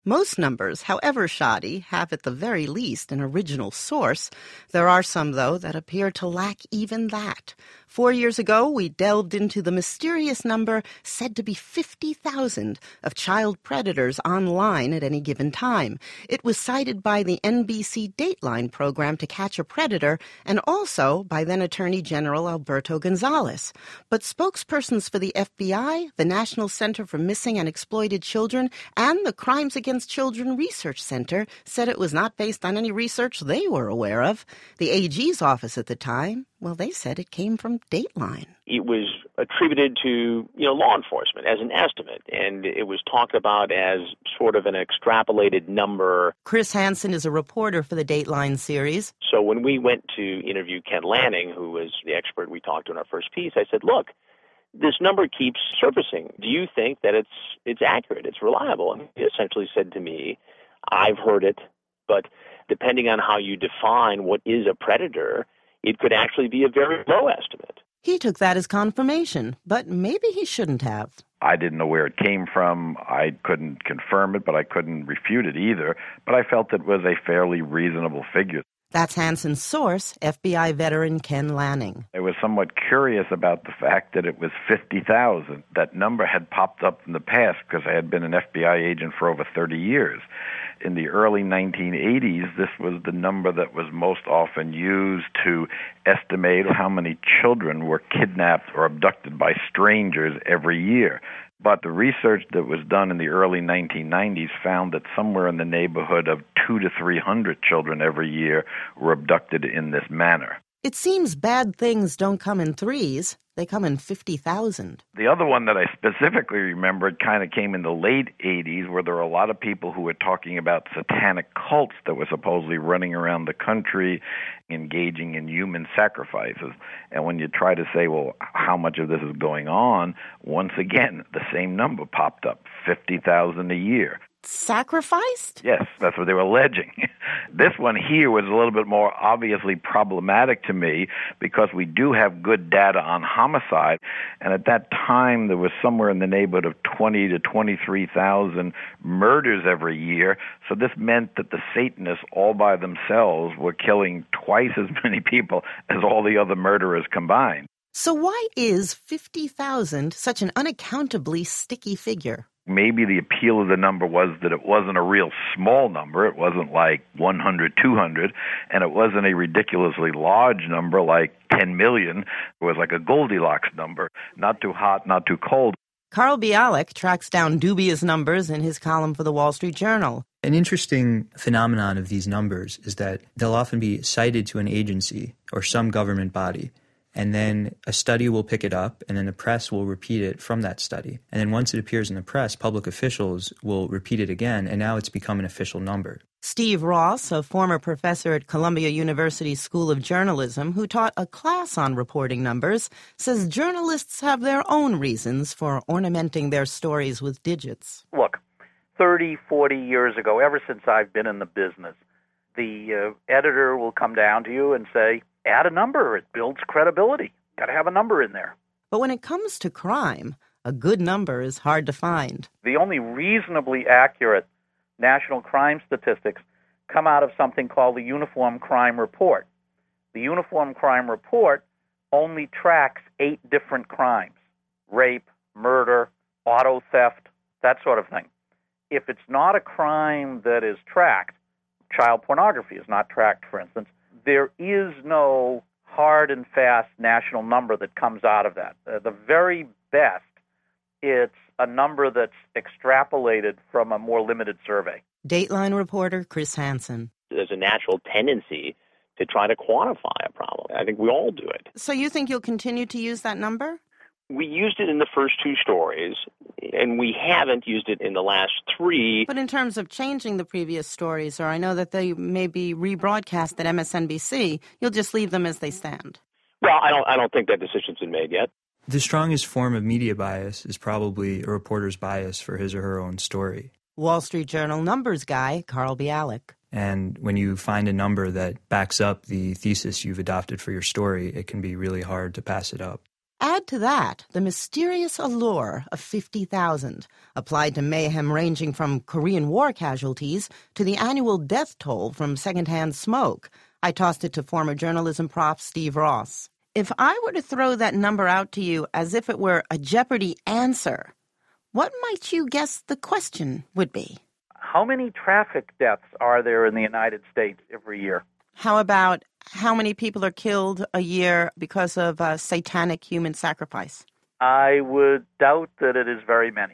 Most numbers, however shoddy, have at the very least an original source. There are some, though, that appear to lack even that. 4 years ago, we delved into the mysterious number said to be 50,000 of child predators online at any given time. It was cited by the NBC Dateline program to catch a predator and also by then Attorney General Alberto Gonzales. But spokespersons for the FBI, the National Center for Missing and Exploited Children, and the Crimes Against Children Research Center said it was not based on any research they were aware of. The AG's office at the time, well, they said it came from Dateline. It was attributed to, law enforcement as an estimate, and it was talked about as sort of an extrapolated number. Chris Hansen is a reporter for the Dateline series. So when we went to interview Ken Lanning, who was the expert we talked to in our first piece, I said, look, this number keeps surfacing. Do you think that it's accurate, it's reliable? And he essentially said to me, I've heard it, but depending on how you define what is a predator, it could actually be a very low estimate. He took that as confirmation, but maybe he shouldn't have. I didn't know where it came from. I couldn't confirm it, but I couldn't refute it either. But I felt it was a fairly reasonable figure. That's Hansen's source, FBI veteran Ken Lanning. I was somewhat curious about the fact that it was 50,000. That number had popped up in the past because I had been an FBI agent for over 30 years. In the early 1980s, this was the number that was most often used to estimate how many children were kidnapped or abducted by strangers every year. But the research that was done in the early 1990s found that somewhere in the neighborhood of 200 to 300 children every year were abducted in this manner. It seems bad things don't come in threes. They come in 50,000. The other one that I specifically remember, it kind of came in the late 80s, where there were a lot of people who were talking about satanic cults that were supposedly running around the country, engaging in human sacrifices. And when you try to say, well, how much of this is going on, once again, the same number popped up, 50,000 a year. Sacrificed? Yes, that's what they were alleging. This one here was a little bit more obviously problematic to me because we do have good data on homicide, and at that time there was somewhere in the neighborhood of 20 to 23,000 murders every year. So this meant that the Satanists all by themselves were killing twice as many people as all the other murderers combined. So why is 50,000 such an unaccountably sticky figure? Maybe the appeal of the number was that it wasn't a real small number. It wasn't like 100, 200, and it wasn't a ridiculously large number like 10 million. It was like a Goldilocks number, not too hot, not too cold. Carl Bialik tracks down dubious numbers in his column for the Wall Street Journal. An interesting phenomenon of these numbers is that they'll often be cited to an agency or some government body. And then a study will pick it up, and then the press will repeat it from that study. And then once it appears in the press, public officials will repeat it again, and now it's become an official number. Steve Ross, a former professor at Columbia University School of Journalism who taught a class on reporting numbers, says journalists have their own reasons for ornamenting their stories with digits. Look, 30, 40 years ago, ever since I've been in the business, the editor will come down to you and say, add a number. It builds credibility. Got to have a number in there. But when it comes to crime, a good number is hard to find. The only reasonably accurate national crime statistics come out of something called the Uniform Crime Report. The Uniform Crime Report only tracks 8 different crimes: rape, murder, auto theft, that sort of thing. If it's not a crime that is tracked, child pornography is not tracked, for instance, there is no hard and fast national number that comes out of that. The very best, it's a number that's extrapolated from a more limited survey. Dateline reporter Chris Hansen. There's a natural tendency to try to quantify a problem. I think we all do it. So you think you'll continue to use that number? We used it in the first 2 stories, and we haven't used it in the last 3. But in terms of changing the previous stories, or I know that they may be rebroadcast at MSNBC, you'll just leave them as they stand. Well, I don't think that decision's been made yet. The strongest form of media bias is probably a reporter's bias for his or her own story. Wall Street Journal numbers guy Carl Bialik. And when you find a number that backs up the thesis you've adopted for your story, it can be really hard to pass it up. Add to that the mysterious allure of 50,000, applied to mayhem ranging from Korean War casualties to the annual death toll from secondhand smoke. I tossed it to former journalism prof Steve Ross. If I were to throw that number out to you as if it were a Jeopardy answer, what might you guess the question would be? How many traffic deaths are there in the United States every year? How about how many people are killed a year because of satanic human sacrifice? I would doubt that it is very many.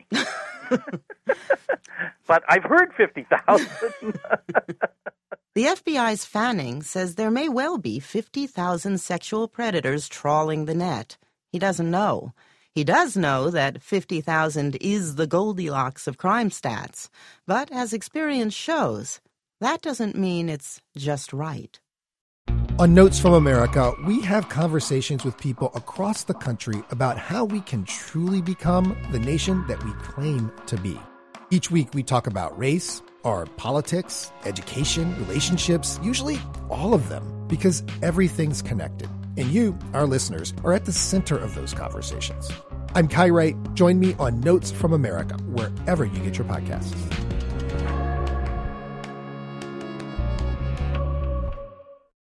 But I've heard 50,000. The FBI's Fanning says there may well be 50,000 sexual predators trawling the net. He doesn't know. He does know that 50,000 is the Goldilocks of crime stats. But as experience shows, that doesn't mean it's just right. On Notes from America, we have conversations with people across the country about how we can truly become the nation that we claim to be. Each week we talk about race, or politics, education, relationships, usually all of them, because everything's connected. And you, our listeners, are at the center of those conversations. I'm Kai Wright. Join me on Notes from America, wherever you get your podcasts.